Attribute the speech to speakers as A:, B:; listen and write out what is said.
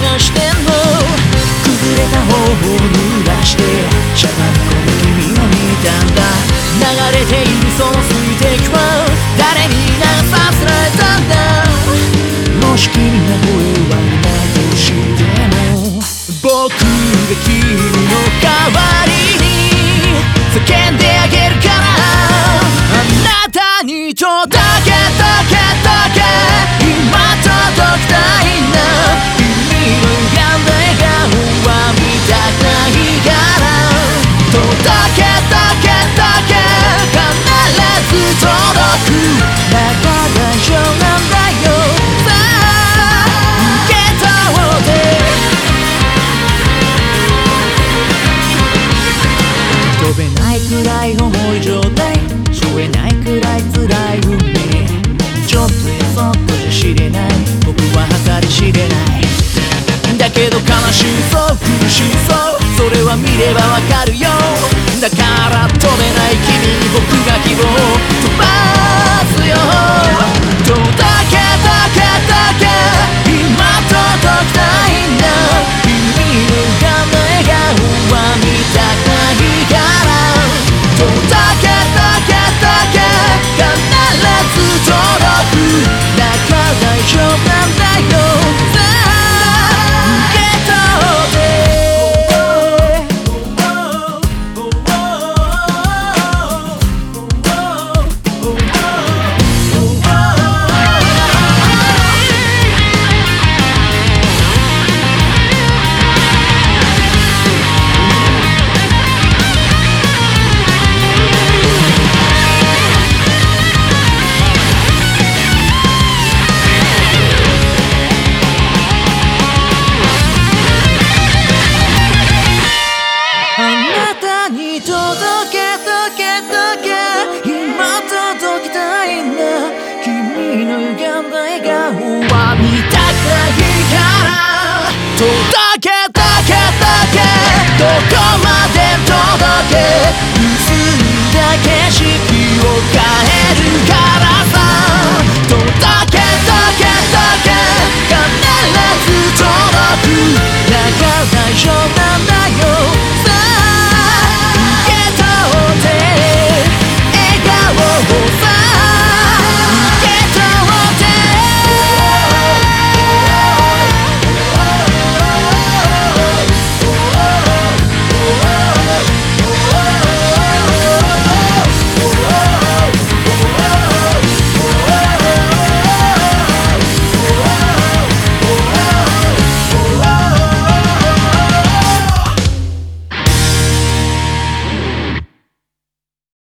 A: しても崩れた頬を濡らしてしゃがみ込む君を見たんだ。流れているその水滴は誰に流させられたんだ。もし君が声を上げないとしても僕が君の代わりに叫んであげるから。あなたに届け届け届け今届きたいんだ。君の病んだ笑顔は見たくないから届け届け届け必ず届く。だから大丈夫なんだよ。さあ受け取って飛べないくらい重い状態救えないくらい辛い運命ちょっとやそっとじゃ知れない僕は計り知れない。だけど悲しそう苦しそうそれは見ればわかるよ。だから飛べない君に僕が希望を飛ばすよ。届け届け届け今届きたいんだ。君の浮かんだ笑顔は見たくないから届け届け届け必ず届く。だから大丈夫なんだよ。さあ受け取って届け届け届けどこまで届け結んだ景色を変えるからさ。届け届け届け必ず届く。だから大丈夫だ